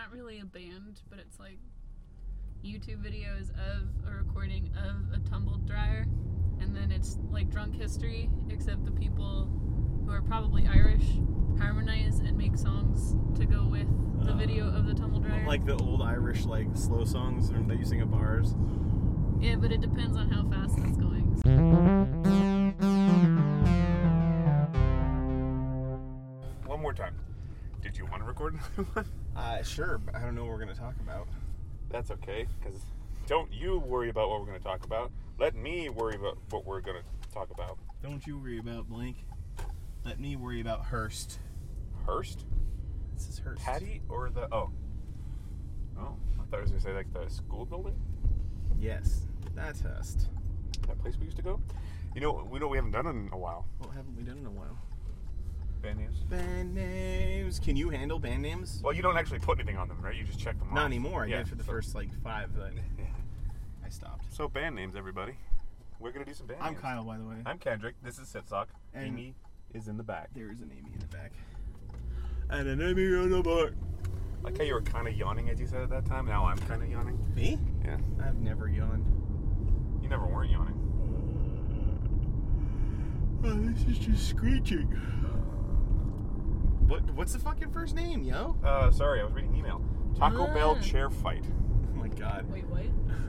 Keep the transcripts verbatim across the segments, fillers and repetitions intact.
not really a band, but it's like YouTube videos of a recording of a tumble dryer, and then it's like Drunk History, except the people who are probably Irish harmonize and make songs to go with the uh, video of the tumble dryer. Like the old Irish like slow songs that you sing at bars. Yeah, but it depends on how fast it's going. One more time. Did you want to record another one? Uh, sure, but I don't know what we're going to talk about. That's okay, because don't you worry about what we're going to talk about. Let me worry about what we're going to talk about. Don't you worry about blank. Let me worry about Hearst. Hearst? This is Hearst. Patty or the... Oh. Oh, I thought I was going to say, like, the school building? Yes, that's Hearst. That place we used to go? You know, we know we haven't done it in a while. What haven't we done in a while? Band names? Band names. Can you handle band names? Well, you don't actually put anything on them, right? You just check them off. Not anymore. I yeah, did for the so. first, like, five, but I stopped. So, band names, everybody. We're going to do some band I'm names. Kyle, by the way. I'm Kendrick. This is Sitsock. And Amy is in the back. There is an Amy in the back. And an Amy in the back. Like how you were kind of yawning as you said at that time. Now I'm kind of yawning. Me? Yeah. I've never yawned. You never weren't yawning. Oh, this is just screeching. What? What's the fucking first name, yo? Uh, sorry, I was reading email. Taco Ah. Bell chair fight. Oh my god. Wait, what?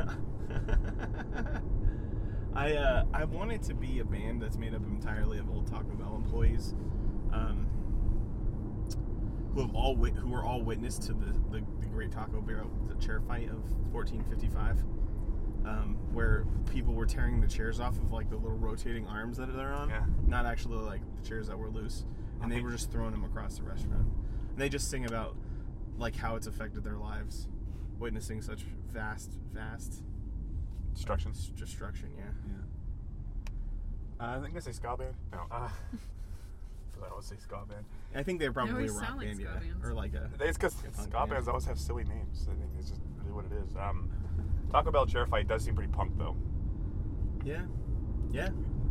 I uh, I want it to be a band that's made up entirely of old Taco Bell employees, um, who have all wit- who were all witness to the, the, the great Taco Bell the chair fight of fourteen fifty-five, um, where people were tearing the chairs off of like the little rotating arms that they're on, Yeah. not actually like the chairs that were loose, and they were just throwing them across the restaurant. And they just sing about like how it's affected their lives, witnessing such vast, vast. Destruction. Uh, destruction, yeah. Yeah. Uh, I think I say ska band. No. Uh, I don't say ska band. I think they're probably a always rock sound like band, ska yeah, bands. or like a. It's because a punk ska band. bands always have silly names. I think it's just really what it is. Um, Taco Bell chair fight does seem pretty punk though. Yeah. Yeah.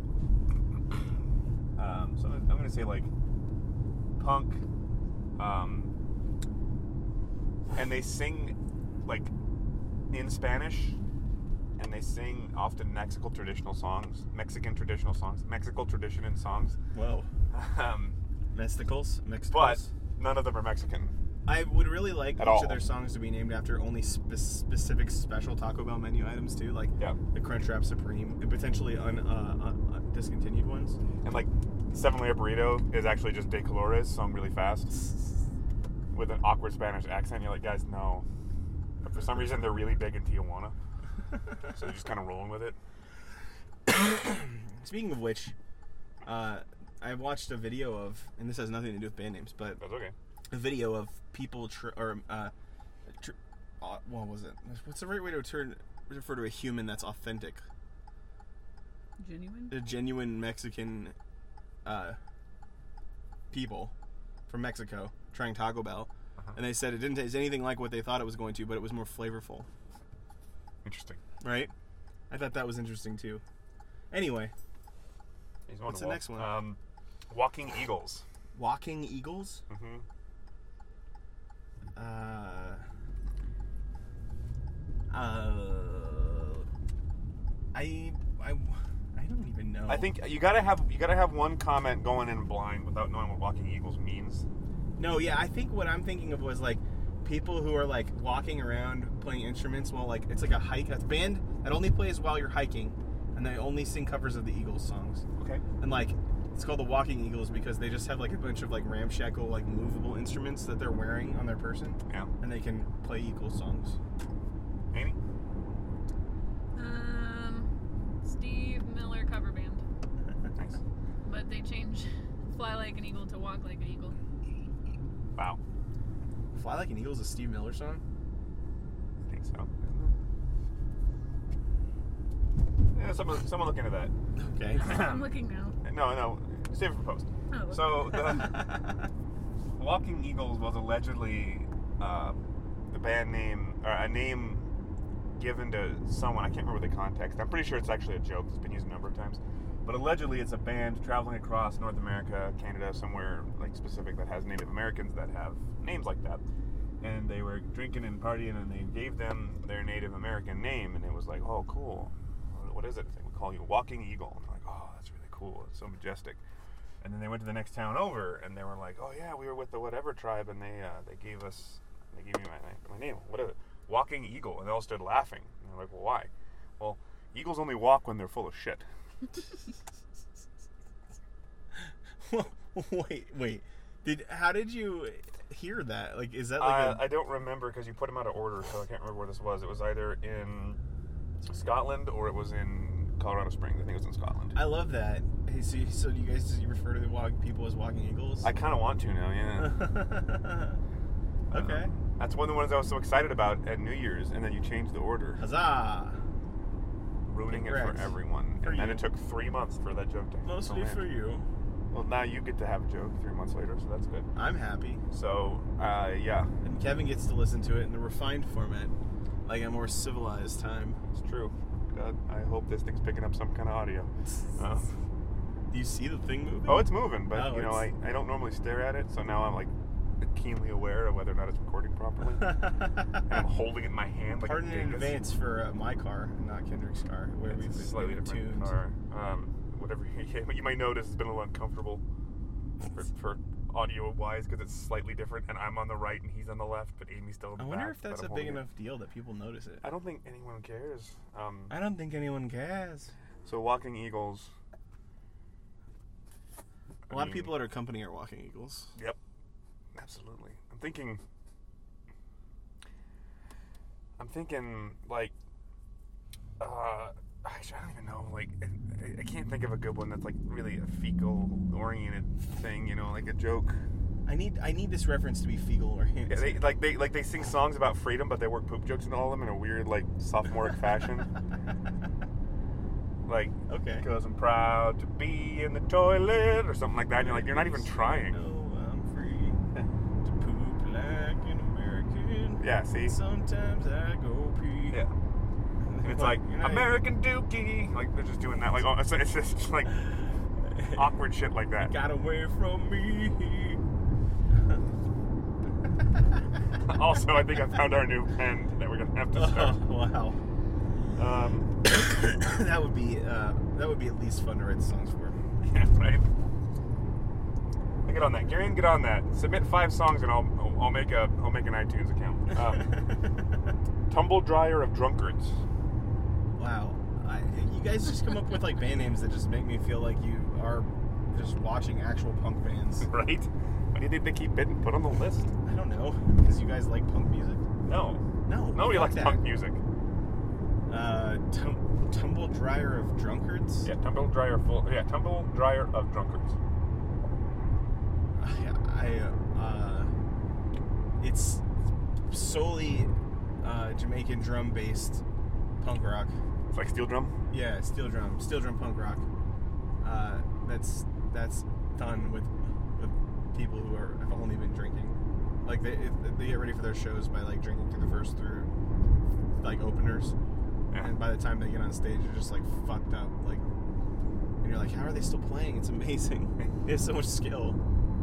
Um, so I'm gonna say like punk. Um, and they sing like in Spanish. And they sing often Mexican traditional songs, Mexican traditional songs, Mexican tradition in songs. Whoa. Um, Mesticles? Mexicals? but none of them are Mexican. I would really like At each all. of their songs to be named after only spe- specific special Taco Bell menu items too, like Yeah. the Crunchwrap Supreme, and potentially un, uh, un, un, discontinued ones. And like Seven Layer Burrito is actually just De Colores sung really fast with an awkward Spanish accent. You're like, guys, no. But for some reason, they're really big in Tijuana. So they're just kind of rolling with it. Speaking of which, uh, I watched a video of, and this has nothing to do with band names, but That's okay. a video of people, tr- or, uh, tr- uh, what was it? What's the right way to turn, refer to a human that's authentic? Genuine? A genuine Mexican, uh, people from Mexico trying Taco Bell. Uh-huh. And they said it didn't taste anything like what they thought it was going to, but it was more flavorful. Interesting. Right? I thought that was interesting too. Anyway, He's on what's the wall. next one? Um, Walking Eagles. Walking Eagles? Mm-hmm. Uh, uh, I, I, I don't even know. I think you gotta have you gotta have one comment going in blind without knowing what Walking Eagles means. No, yeah, I think what I'm thinking of was like people who are like walking around playing instruments while like it's like a hike. That's a band that only plays while you're hiking, and they only sing covers of the Eagles songs. Okay. And like it's called the Walking Eagles because they just have like a bunch of like ramshackle like movable instruments that they're wearing on their person, Yeah. and they can play Eagles songs. Amy? Um, Steve Miller cover band. Nice. But they changed Fly Like an Eagle to Walk Like an Eagle. Wow. Fly Like an Eagle is a Steve Miller song? I think so. Yeah, someone, someone look into that. Okay. I'm looking now. No, no. Save it for post. Oh, okay. So, the Walking Eagles was allegedly uh, the band name, or a name given to someone. I can't remember the context. I'm pretty sure it's actually a joke. It's been used a number of times. But allegedly, it's a band traveling across North America, Canada, somewhere like specific that has Native Americans that have names like that. and they were drinking and partying, and they gave them their Native American name, and it was like, oh, cool. What is it? It's like, we call you Walking Eagle. And they're like, oh, that's really cool. It's so majestic. And then they went to the next town over, and they were like, oh, yeah, we were with the whatever tribe, and they uh, they gave us, they gave me my, my name. What is it? Walking Eagle. And they all started laughing. And they're like, well, why? Well, eagles only walk when they're full of shit. wait, wait. Did how did you hear that? Like, is that like uh, a... I don't remember because you put them out of order, so I can't remember where this was. It was either in Scotland or it was in Colorado Springs. I think it was in Scotland. I love that. Hey, so, so do you guys do you refer to the walk, people as walking eagles? I kind of want to now, yeah. Okay. Uh, that's one of the ones I was so excited about at New Year's, and then you changed the order. Huzzah! Ruining Congrats. it for everyone. For and then you. it took three months for that joke to Mostly to land. for you. Well, now you get to have a joke three months later, so that's good. I'm happy. So, uh, yeah. And Kevin gets to listen to it in the refined format, like a more civilized time. It's true. God, I hope this thing's picking up some kind of audio. Uh, Do you see the thing moving? oh, it's moving, but, Oh, you know, I, it's- I don't normally stare at it, so now I'm, like, keenly aware of whether or not it's recording properly. And I'm holding it in my hand like Pardon a in dingus. advance for uh, my car, not Kendrick's car, where It's we've a been slightly getting different tuned. car. Um, whatever you might notice, it's been a little uncomfortable for, for audio-wise because it's slightly different, and I'm on the right and he's on the left, but Amy's still in the I wonder back, if that's but a I'm big holding it. enough deal that people notice it. I don't think anyone cares. Um, I don't think anyone cares. so Walking Eagles. A lot of people at our company are walking eagles. Yep, absolutely. I'm thinking. I'm thinking like. Uh, actually, I don't even know. Like, I, I can't think of a good one that's like really a fecal-oriented thing. You know, like a joke. I need I need this reference to be fecal oriented. Yeah, they like they like they sing songs about freedom, but they work poop jokes into all of them in a weird like sophomoric fashion. Like, Okay. because I'm proud to be in the toilet or something like that. And you're like, you're not even trying. No, I'm free to poop like an American. Yeah, see? Sometimes I go pee. Yeah. And it's like, You're not- American Dookie. Like, they're just doing that. Like, oh, it's, it's just like awkward shit like that. Got away from me. Also, I think I found our new pen that we're going to have to Oh, start. wow. Um, that would be uh, that would be at least fun to write songs for. yeah, right? I get on that. Garion, get on that. Submit five songs and I'll I'll, I'll make a I'll make an iTunes account. Um, Tumble Dryer of Drunkards. Wow, I, you guys just come up with like band names that just make me feel like you are just watching actual punk bands. Right? Why do you think they keep bidding? Put on the list. I don't know, because you guys like punk music. No. No, Nobody fuck likes that. punk music. Uh, tum- tumble dryer of drunkards. Yeah, Tumble Dryer full. Yeah, Tumble Dryer of Drunkards. I, I uh, it's solely uh, Jamaican drum based punk rock. It's like steel drum. Yeah, steel drum, steel drum punk rock. Uh, that's that's done with with people who are have only been drinking. Like they it, they get ready for their shows by like drinking through the first through like openers, Yeah. and by the time they get on stage, they're just like fucked up. Like, and you're like, how are they still playing? It's amazing. They have so much skill.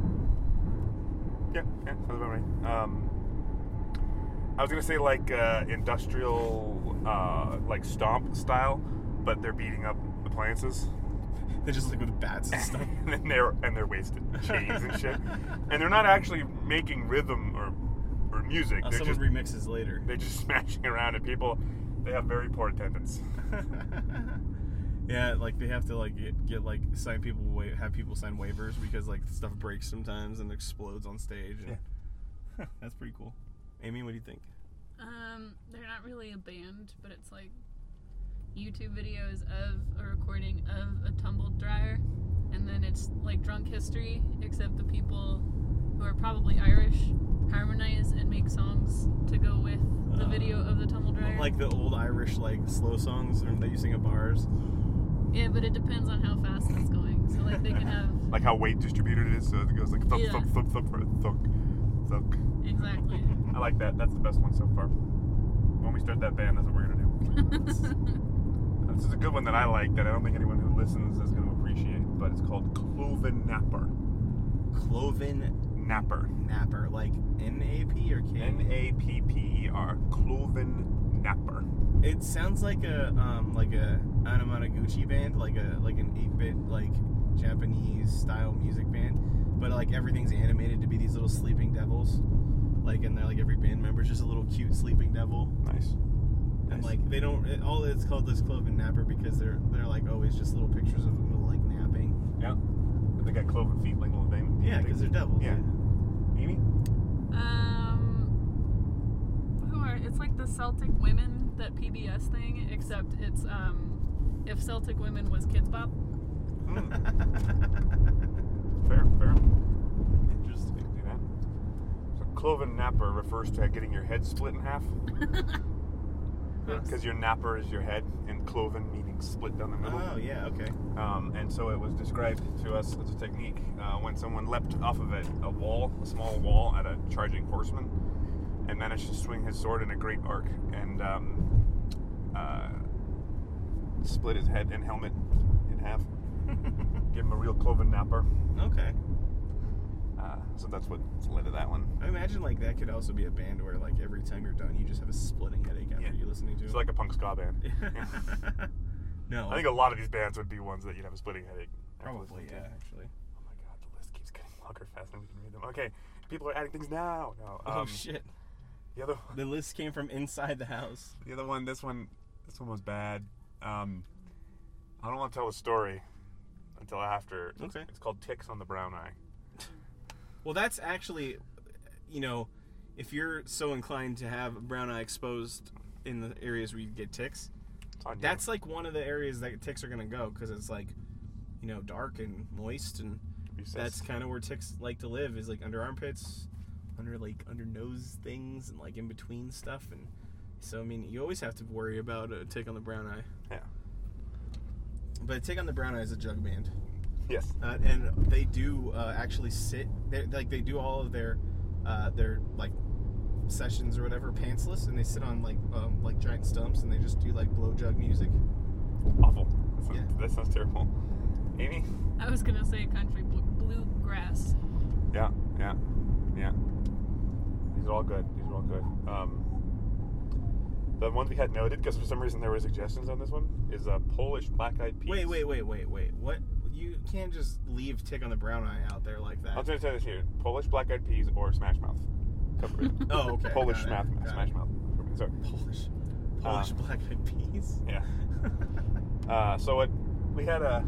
Yeah, yeah, sounds about right. Um, I was gonna say like uh, industrial, uh, like stomp style, but they're beating up appliances. They just like with bats and stuff. and they're and they're wasted chains and shit, and they're not actually making rhythm or or music. Uh, they're someone just remixes later. they're just smashing around, and people they have very poor attendance. Yeah, like they have to like get, get like sign people wa- have people sign waivers because like stuff breaks sometimes and explodes on stage. And Yeah. That's pretty cool. Amy, what do you think? Um, they're not really a band, but it's like YouTube videos of a recording of a tumble dryer, and then it's like drunk history, except the people who are probably Irish harmonize and make songs to go with the Uh, video of the tumble dryer. Like the old Irish like slow songs that you sing at bars. Yeah, but it depends on how fast it's going. So like they can have Like how weight distributed it is, so it goes like thunk, Yeah. thunk, thunk, thunk, thunk, thunk, thunk. exactly. I like that. That's the best one so far. When we start that band, that's what we're gonna do. This is a good one that I like that I don't think anyone who listens is gonna appreciate, but it's called Cloven Napper. Cloven Napper. Napper, like N A P or K? N A P P E R. Cloven Napper. It sounds like a um like a Anamanaguchi band, like a like an eight-bit like Japanese style music band, but like everything's animated to be these little sleeping devils, like and they're like every band member's just a little cute sleeping devil. Nice. And Nice. like they don't it, all it's called this Cloven Napper because they're they're like always just little pictures of them like napping. Yeah. But they got cloven feet like little thing. Yeah, because they're devils. Yeah. Amy? Um, who are? It's like the Celtic Women, that P B S thing, except it's um, if Celtic Women was Kids Bop. Mm. Fair, fair. Interesting. You can do that. So cloven napper refers to getting your head split in half. Because your napper is your head, and cloven meaning split down the middle. Oh yeah, okay. Um, and so it was described to us as a technique uh, when someone leapt off of it, a wall, a small wall, at a charging horseman, and managed to swing his sword in a great arc and um, uh, split his head and helmet in half. Give him a real cloven napper. Okay. Uh, so that's what led to that one. I imagine like that could also be a band where like every time you're done, you just have a splitting headache after Yeah. you're listening to It's it. like a punk ska band. No, I think a lot of these bands would be ones that you'd have a splitting headache. after probably listening to. yeah, actually. Oh my god, the list keeps getting longer faster than we can read them. Okay, people are adding things now. No, Oh um, shit! The other, The list came from inside the house. the other one, this one, this one was bad. Um, I don't want to tell the story until after. Okay. It's called Ticks on the Brown Eye. Well, that's actually, you know, if you're so inclined to have brown eye exposed in the areas where you get ticks, It's on you. that's like one of the areas that ticks are gonna go because it's like, you know, dark and moist, and Recess. that's kind of where ticks like to live is like under armpits, under like under nose things, and like in between stuff. And so I mean, you always have to worry about a tick on the brown eye. Yeah. But a tick on the brown eye is a jug band. Yes. Uh, and they do uh, actually sit. They like they do all of their uh, their like sessions or whatever pantsless, and they sit on like um, like giant stumps, and they just do like blow jug music. Awful. That sounds, Yeah. that sounds terrible. Amy? I was gonna say country bl- bluegrass. Yeah, yeah, yeah. These are all good. These are all good. Um, the ones we had noted, because for some reason there were suggestions on this one, is uh, Polish Black Eyed Peas. Wait, wait, wait, wait, wait. What? You can't just leave tick on the brown eye out there like that. I was going to tell you this here. Polish Black Eyed Peas or Smash Mouth. Cover it. Oh, okay. Polish got it, Smash, got it. Smash Mouth. Sorry. Polish. Polish Uh, black eyed peas. Yeah. Uh, so it, we had a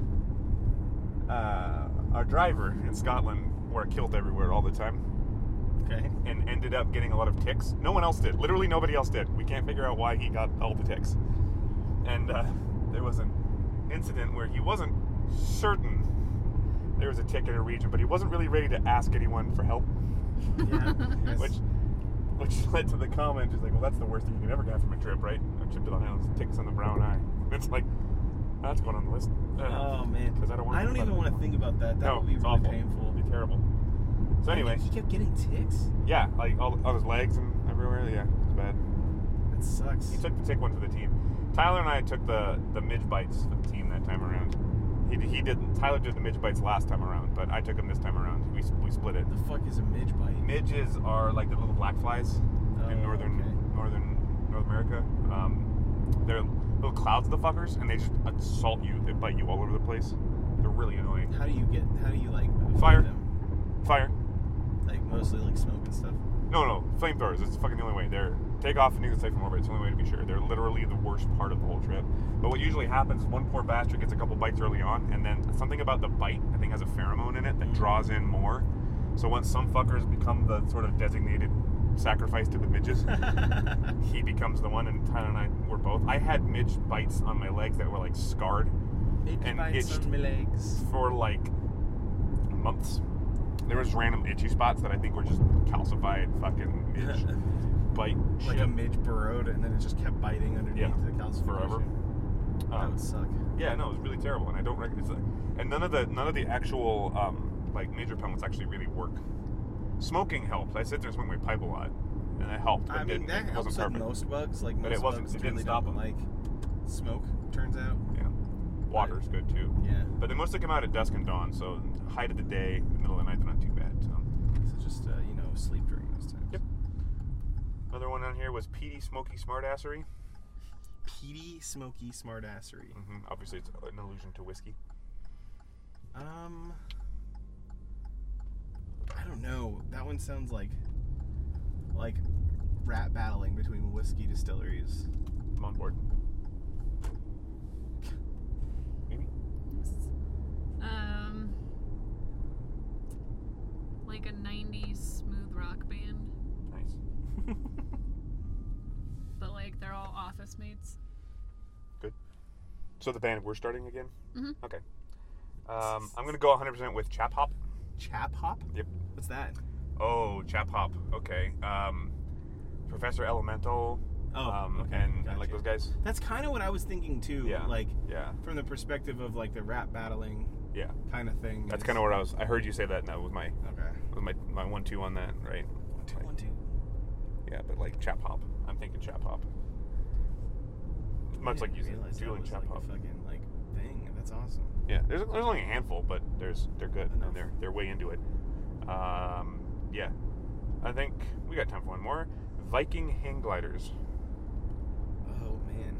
uh, our driver in Scotland wore a kilt everywhere all the time Okay. and ended up getting a lot of ticks. No one else did. Literally nobody else did. We can't figure out why he got all the ticks. And uh, there was an incident where he wasn't certain there was a tick in a region, but he wasn't really ready to ask anyone for help. Yeah. Yes. Which which led to the comment, just like, well, that's the worst thing you can ever get from a trip, right? A trip to the Highlands, ticks on the brown eye. It's like, that's going on the list. Uh, Oh man. 'cause I don't wanna I don't think even about want it. to think about that. That No, would be it's really awful. painful. It'd be terrible. So anyway, he kept getting ticks. yeah, like all on his legs and everywhere. Yeah, it's bad. That sucks. He took the tick one for the team. Tyler and I took the the midge bites for the team that time around. He he didn't. Tyler did the midge bites last time around, but I took him this time around. We we split it. The fuck is a midge bite? Midges are like the little black flies in Oh, northern okay. northern North America. Um, they're little clouds of the fuckers, and they just assault you. They bite you all over the place. They're really annoying. How do you get? How do you like avoid Fire. them? Fire. Like mostly like smoke and stuff. No, no, flamethrowers. It's fucking the only way. They're take off and use it safe from orbit. It's the only way to be sure. They're literally the worst part of the whole trip. But what usually happens is one poor bastard gets a couple bites early on, and then something about the bite, I think, has a pheromone in it that draws in more. So once some fuckers become the sort of designated sacrifice to the midges, he becomes the one, and Tyler and I were both. I had midge bites on my legs that were like scarred Midge And bites itched. on my legs. for like months. There was random itchy spots that I think were just calcified fucking midge bite Like shit. a midge burrowed, and then it just kept biting underneath Yeah, the calcification. forever. That Um, would suck. Yeah, no, it was really terrible, and I don't reckon it's like, and none of the none of the actual um, like major pellets actually really work. Smoking helped. I sit there and smoke my pipe a lot, and it helped. But I it mean, didn't- that it helps wasn't with perfect. most bugs. Like But most it wasn't- bugs it didn't really stop don't them. like smoke. Turns out. Yeah, water's good too. Yeah. But they mostly come out at dusk and dawn, so height of the day, middle of the night, they're not too bad. So So just sleep during those times. Yep. Another one on here was Petey Smoky Smartassery. Petey Smoky Smartassery. Mm-hmm. Obviously, it's an allusion to whiskey. Um, I don't know. That one sounds like like rap battling between whiskey distilleries. I'm on board. Maybe? Um, like a nineties smooth rock band, Nice. but like they're all office mates. So the band we're starting again? Mhm. Okay. Um, I'm going to go one hundred percent with Chap Hop. Chap Hop? Yep. What's that? Oh, Chap Hop. Okay. Um, Professor Elemental. Oh, um, okay. And, and like Gotcha. those guys. That's kind of what I was thinking too. Yeah. Like Yeah. from the perspective of like the rap battling Yeah. kind of thing. That's is- kind of what I was. I heard you say that, and that was my Okay. was my my one two on that, right? One, two, one, two. Yeah, but like Chap Hop. I'm thinking Chap Hop. Much I like didn't using realize that doing was, Chap like, Hop. a fucking like thing. That's awesome. Yeah, there's there's only a handful, but there's they're good Enough. and they're they're way into it. Um, yeah, I think we got time for one more. Viking hang gliders. Oh man.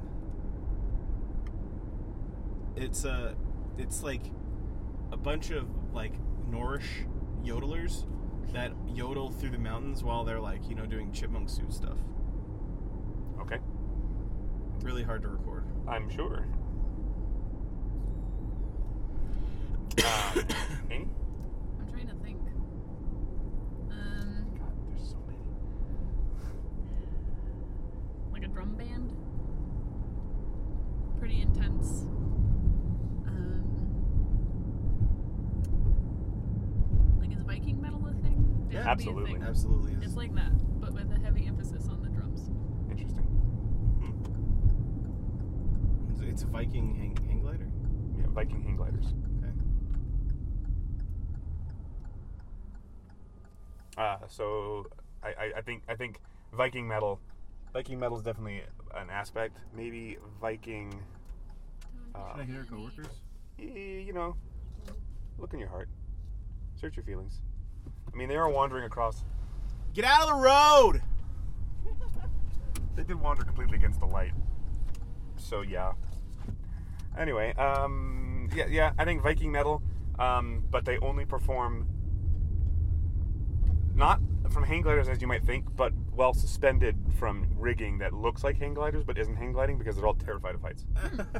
It's a, it's like a bunch of like Norse yodelers that yodel through the mountains while they're like, you know, doing chipmunk suit stuff. Okay, Really hard to record. I'm sure. Um, Amy? I'm trying to think. Um, God, there's so many. like a drum band. Pretty intense. Um, like is Viking metal a thing? It Yeah, should be a absolutely. thing. Absolutely. It's like that, but with a heavy emphasis on the drums. Interesting. It's a Viking hang, hang glider. Yeah, Viking hang gliders. Okay. Uh, so I, I, I think I think Viking metal, Viking metal is definitely an aspect. Maybe Viking, uh, Should I hit our coworkers? y- you know, look in your heart, search your feelings. I mean, they are wandering across. Get out of the road! They did wander completely against the light. So yeah. Anyway, um, yeah, yeah, I think Viking metal, um, but they only perform not from hang gliders as you might think, but well suspended from rigging that looks like hang gliders but isn't hang gliding because they're all terrified of heights.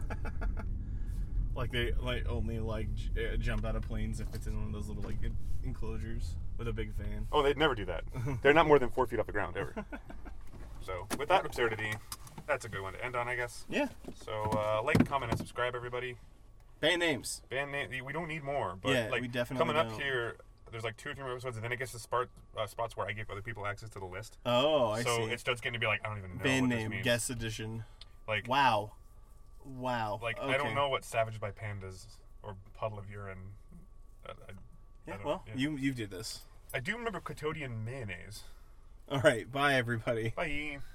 Like they like only like j- uh, jump out of planes if it's in one of those little like en- enclosures with a big fan. Oh, they'd never do that. They're not more than four feet off the ground ever. So with that absurdity, that's a good one to end on, I guess. Yeah. So uh, like, comment, and subscribe, everybody. Band names. Band name, we don't need more, but Yeah, like we definitely coming up don't. here, there's like two or three more episodes, and then it gets to spart, uh, spots where I give other people access to the list. Oh, I so see. it starts getting to be like, I don't even know Band what this name, means. guest edition. Like, Wow. Wow. like okay. I don't know what Savage by Pandas or Puddle of Urine. I, I, Yeah, I don't- well, yeah. you you did this. I do remember Quotidian Mayonnaise. All right, bye everybody. Bye.